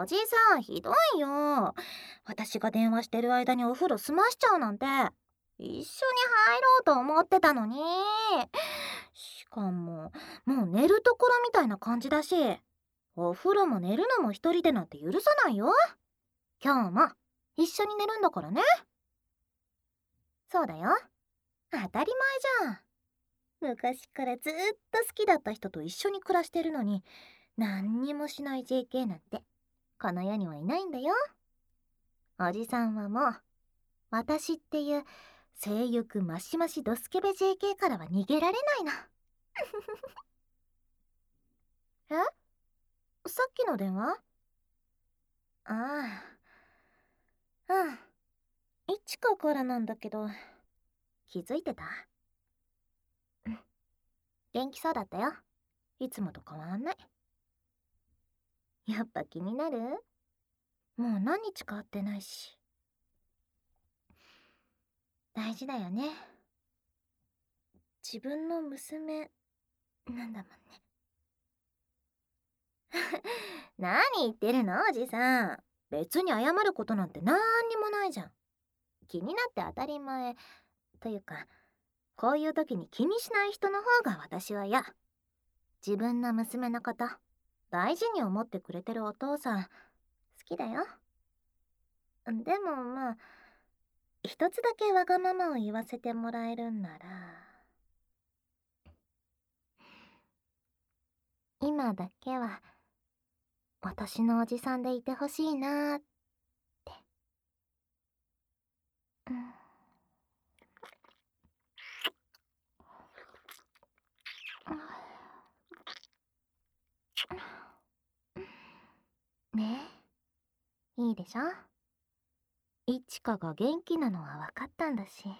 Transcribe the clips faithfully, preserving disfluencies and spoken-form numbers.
おじさんひどいよ。私が電話してる間にお風呂済ましちゃうなんて。一緒に入ろうと思ってたのに。しかももう寝るところみたいな感じだし、お風呂も寝るのも一人でなんて許さないよ。今日も一緒に寝るんだからね。そうだよ、当たり前じゃん。昔からずっと好きだった人と一緒に暮らしてるのに何にもしない ジェーケー なんてこの世にはいないんだよ。おじさんはもう私っていう性欲マシマシドスケベ ジェーケー からは逃げられないの。え？さっきの電話？ああ、うん。いちかからなんだけど、気づいてた？うん。元気そうだったよ。いつもと変わんない。やっぱ気になる？もう何日か会ってないし。大事だよね。自分の娘なんだもんね。何言ってるのおじさん。別に謝ることなんてなんにもないじゃん。気になって当たり前というか、こういう時に気にしない人の方が私は嫌。自分の娘のこと大事に思ってくれてるお父さん好きだよ。でもまあ一つだけわがままを言わせてもらえるんなら、今だけは私のおじさんでいてほしいなーって。ねえ、いいでしょ。いちかが元気なのは分かったんだし。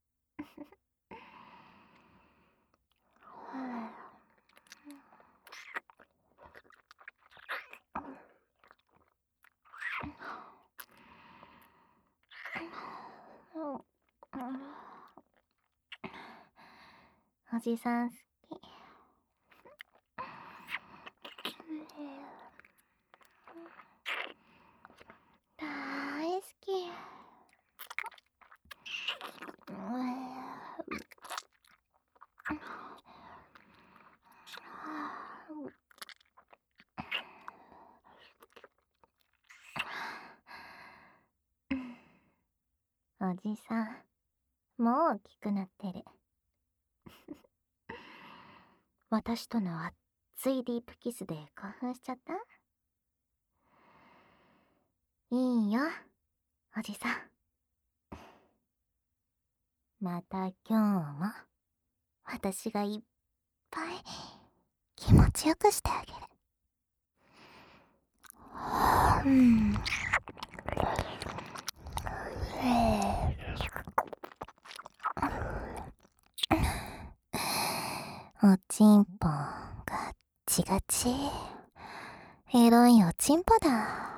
おじさん好き。大好き。おじさんもう大きくなってる。私との熱いディープキスで興奮しちゃった？いいよおじさん。また今日も私がいっぱい気持ちよくしてあげる。うん。おちんぽガッチガチ。エロいおちんぽだ。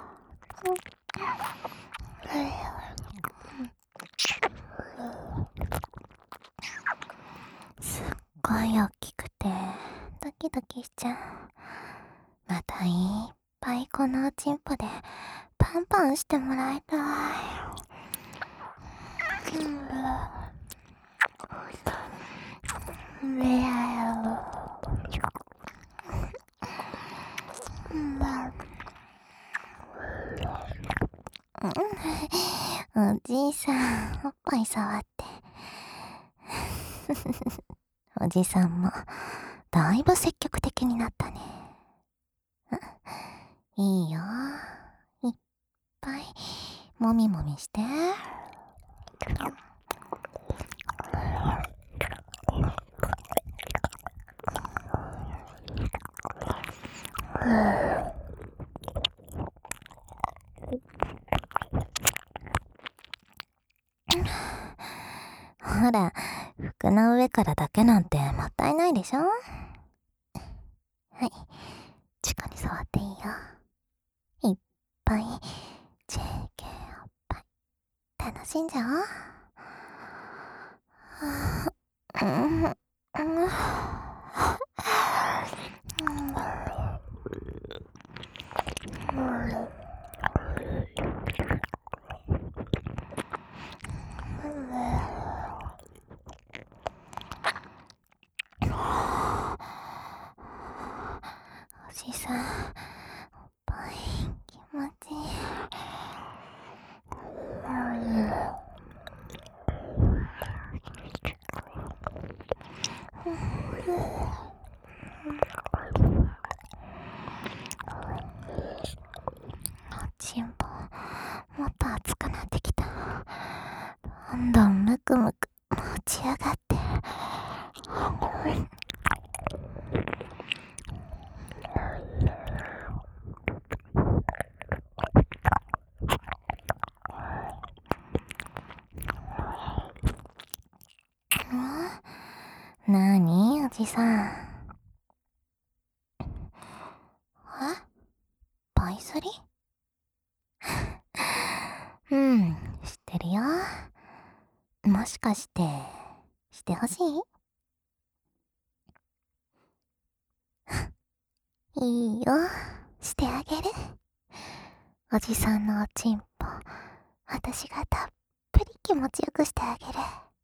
すっごい大きくてドキドキしちゃう。またいっぱいこのおちんぽでパンパンしてもらいたい。おじいさんおっぱい触って。おじさんもだいぶ積極的になったね。いいよ、いっぱいもみもみして。ほら、服の上からだけなんてもったいないでしょ。はい、チコに触っていいよ。いっぱい ジェーケー おっぱい楽しんじゃおう。うんじさん、おっぱい気持ちいい。おちんぽもっと熱くなってきた。どんどんむくむく持ち上がって。ん？なにおじさん。え？パイ釣り？うん、知ってるよ。もしかして、してほしい？いいよ、してあげる。おじさんのおちんぽ、私がたっぷり気持ちよくしてあげる。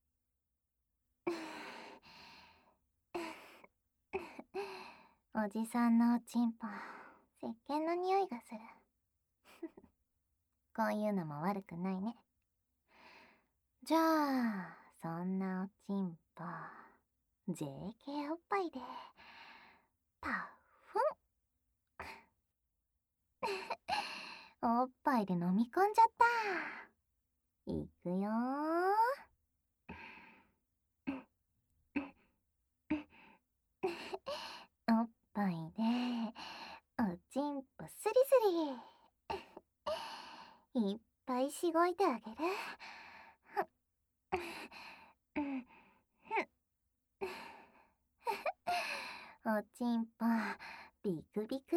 おじさんのおちんぽ、石鹸の匂いがする。こういうのも悪くないね。じゃあ、そんなおちんぽ、ジェーケー おっぱいで、パッフン。おっぱいで飲み込んじゃった。いくよー。おっぱいで、おちんぽスリスリ。いっぱいしごいてあげる。おちんぽ、ビクビク。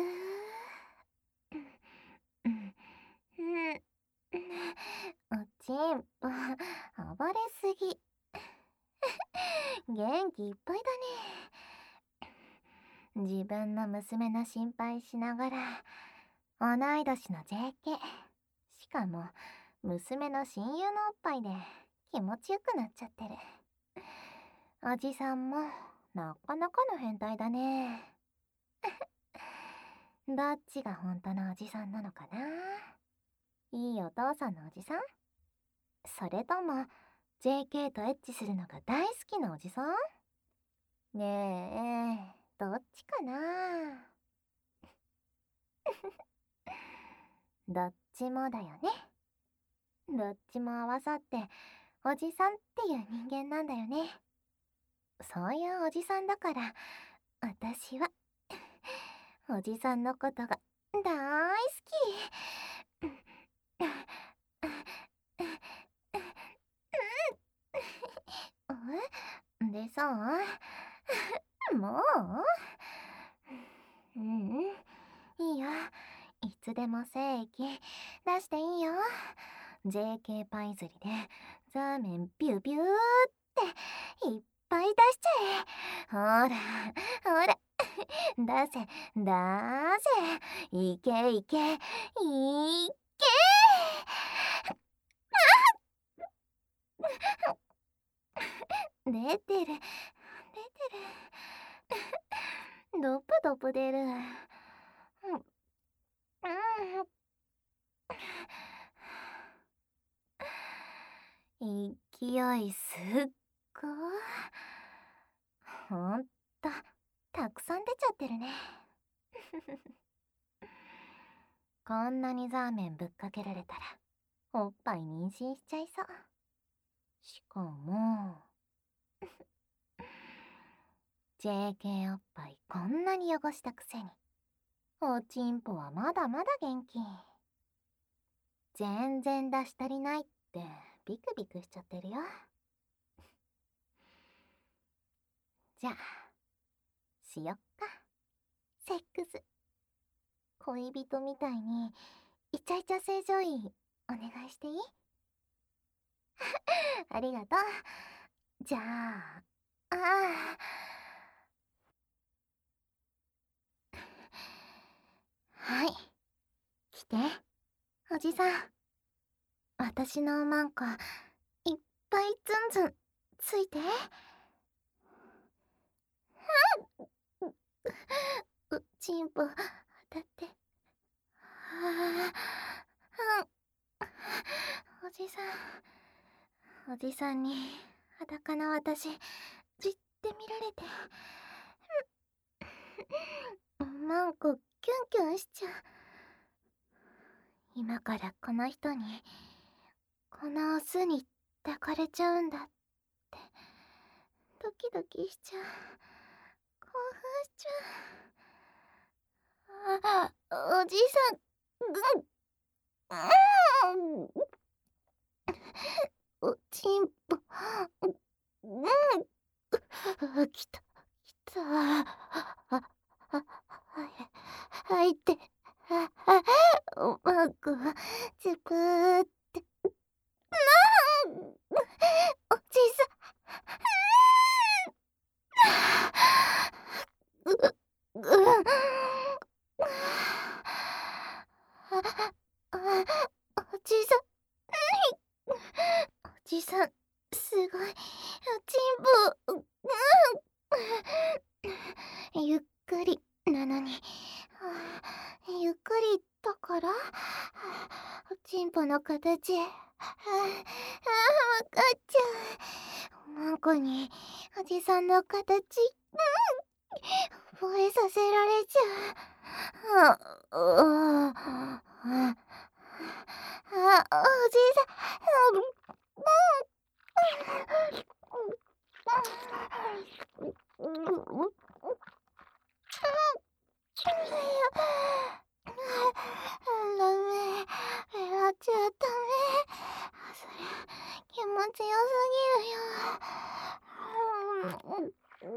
おちんぽ、暴れすぎ。元気いっぱいだね。自分の娘の心配しながら、同い年の ジェーケー。しかも、娘の親友のおっぱいで気持ちよくなっちゃってる。おじさんも、なかなかの変態だね。どっちが本当のおじさんなのかな？いいお父さんのおじさん？それとも ジェーケー とエッチするのが大好きなおじさん？ねえ、どっちかな？どっちもだよね。どっちも合わさっておじさんっていう人間なんだよね。そういうおじさんだから私はおじさんのことが大好き。でさ、もう、うん、いいよ。いつでも精液出していいよ。ジェーケー パイ釣りでザーメンビュービューっていっぱい出しちゃえ。ほらほら、出せ出せ、いけいけいけ。出てる出てる。ドプドプ出る。うん、勢いすっごー。ほんとたくさん出ちゃってるね。こんなにザーメンぶっかけられたらおっぱい妊娠しちゃいそう。しかもジェーケー おっぱいこんなに汚したくせにおちんぽはまだまだ元気。全然出し足りないってビクビクしちゃってるよ。じゃあしよっか、セックス。恋人みたいにイチャイチャ正常位お願いしていい？ありがとう。じゃあああはい、来ておじさん。私のマンコいっぱいズンズンついて。うちんぽって。ああ、うん、おじさん、おじさんに裸の私、じって見られて、なんかキュンキュンしちゃう。今からこの人に、このオスに抱かれちゃうんだって、ドキドキしちゃう。興奮しちゃう。あ、おじいさん、ぐん、うん、おちんぽ、うん、きた、きた、あ、あ、あ、はいって、あ、あ、おまんこ、つぶーって、なん、おじさん、う、う、あ、あ、おじさん、おじさん、すごい、おちんぽ、うん、ゆっくりなのに、ゆっくりだから、おちんぽの形、あ、あ、わかっちゃう。おまんこにおじさんの形、うん、覚えさせられちゃう。あ、あ、あ、あ、おじさん、うん、うん、ダメ、やっちゃダメ。そりゃ気持ちよすぎるよ。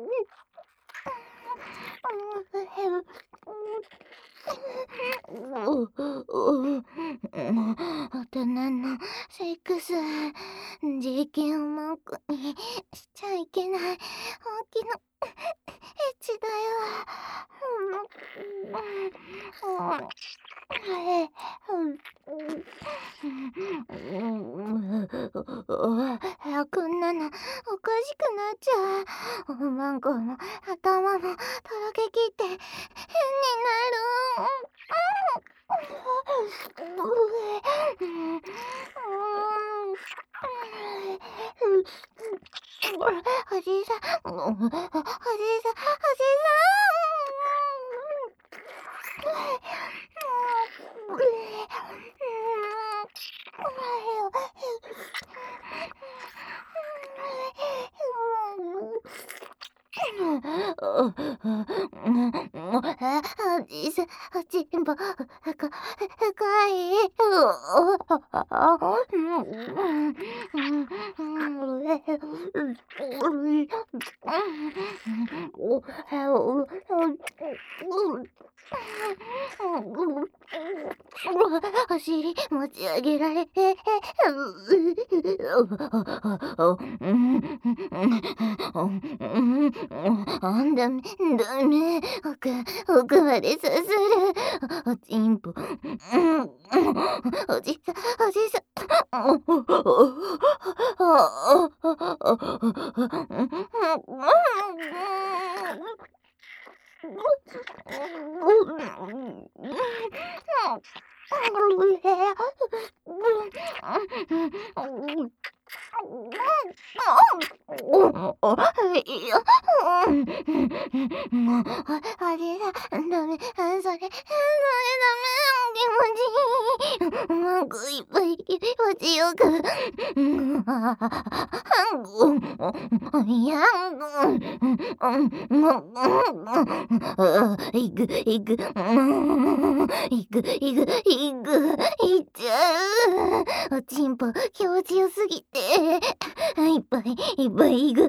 大人のセックス事件を文句にしちゃいけない本気のエッチだよ。こんなのおかしくなっちゃう。おまんこの頭もとろけきって変になる。おじいさん、おじいさん、おじいさん。おじいさん、おちんぽ、深い。お尻持ち上げられて、ダメ、ダメ、奥、奥までさする。おちんぽ、おじさん、おじさん。いや、うん、あれだ、ダメ、それ、それダメ、気持ちいい。なんかいっぱい気持ちよく。いや、いく、いく、いく、いく、いく、いっちゃう。おちんぽ気持ちよすぎて、いっぱいいっぱいいく、いく。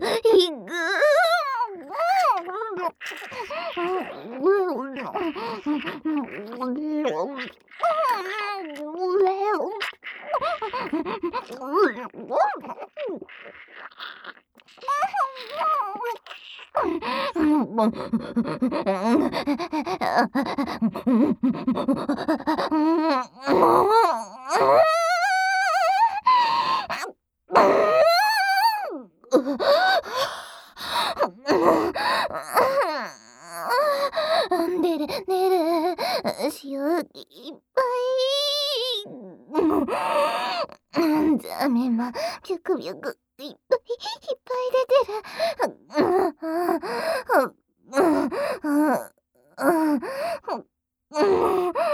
出る出る塩いっぱい。うん、ザメもピュクピュクいっぱいいっぱい出てる。うんうんうんうんうんうん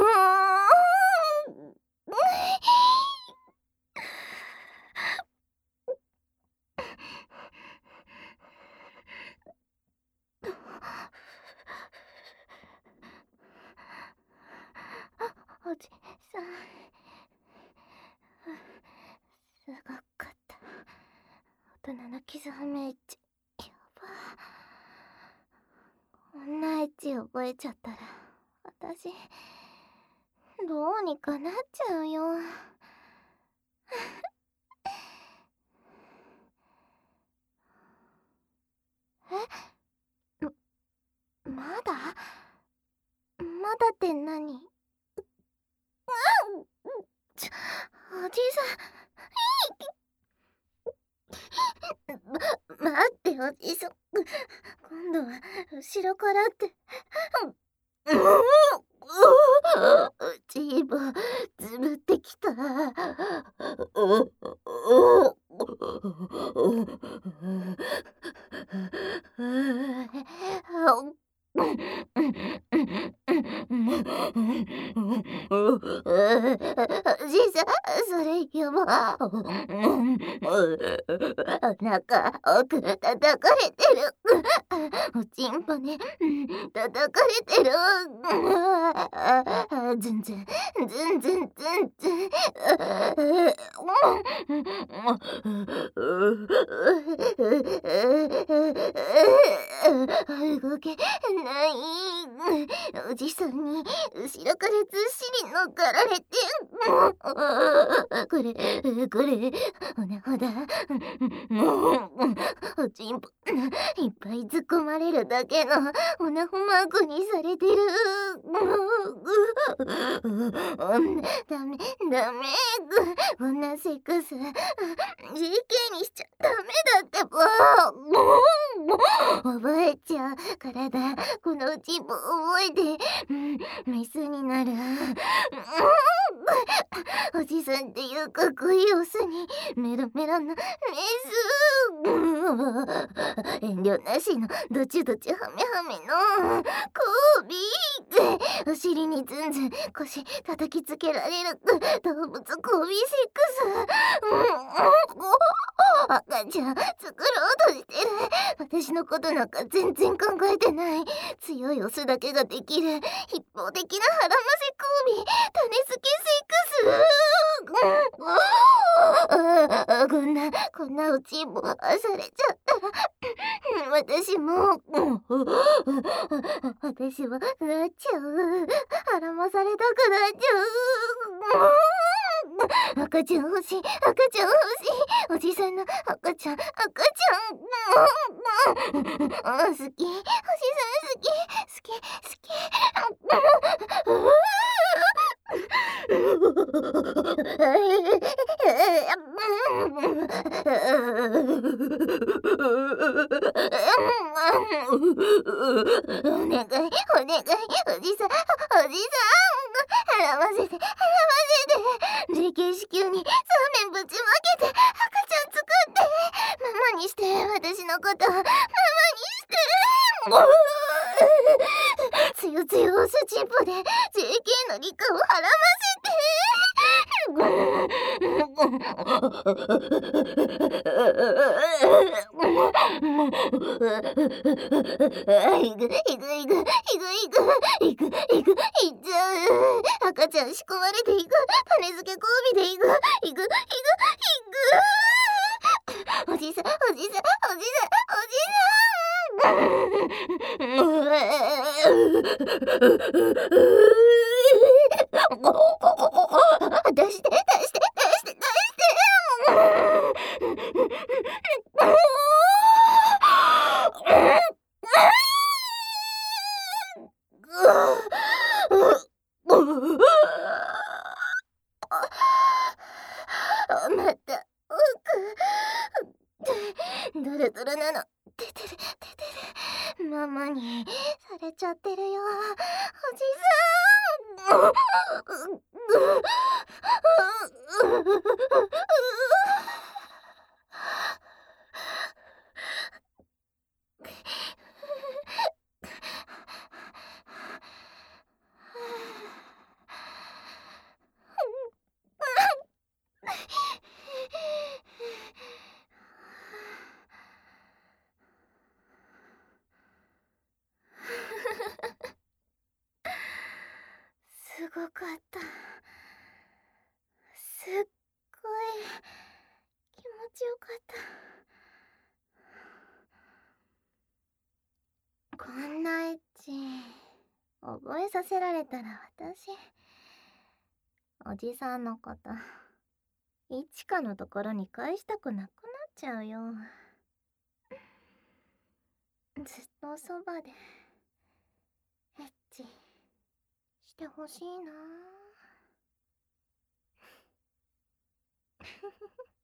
おじさん、すごかった。大人の傷はめっちゃやば。こんなエッチ覚えちゃったら私どうにかなっちゃうよ。え、まだまだって何？ちょおじさん、ま、待っておじさん、今度は後ろからって。うちもつぶってきた。じいさん、それやば。お腹奥叩かれてる。おちんぽね、叩かれてる。ずんずん、ずんずんずんずん。動けない。おじさんに後ろからずっしり乗っかられて、これこれほらほら、おちんぽいっぱい突っ込まれるだけのオナホマークにされてる。ダメダメ、女セックス ジーケー にしちゃダメだってば。覚えちゃう体、このうちも覚えて、うん、メスになる。おじさんっていうかっこいいオスにメロメロのメス。遠慮なしのどちどちはめはめの交尾。お尻にズンズン腰叩きつけられる動物交尾セックス。赤ちゃん作ろうとしてる。私のことなんか全然考えてない。強いオスだけができる一方的な腹ませ交尾種付けセックス。こんなこんなうちもされちゃったら私も私はなっちゃう。腹まされたくなっちゃう。赤ちゃん欲しい、赤ちゃん欲しい。おじさんの赤ちゃん、赤ちゃん。好き、おじさん好き、好き、好き。お願い、お願い、おじさん、おじさん、払わせて、払わせて。霊形子宮にそうめんぶちまけて、赤ちゃん作って、ママにして、私のこと、ママにして。つよつよオスチンポで ジェーケー の理科をはらませて。いくいくいくいくいくいくいくいっちゃう。赤ちゃん仕込まれていく。種付け交尾でいくいくいくいく。おじさんおじさんおじさんおじさん。出して出して出して出して。また奥ドロドロなの出てる出てる。ママにされちゃってるよおじさん。 すごかった。すっごい気持ちよかった。こんなエッチ覚えさせられたら私おじさんのこといちかのところに返したくなくなっちゃうよ。ずっとそばでエッチしてほしいな。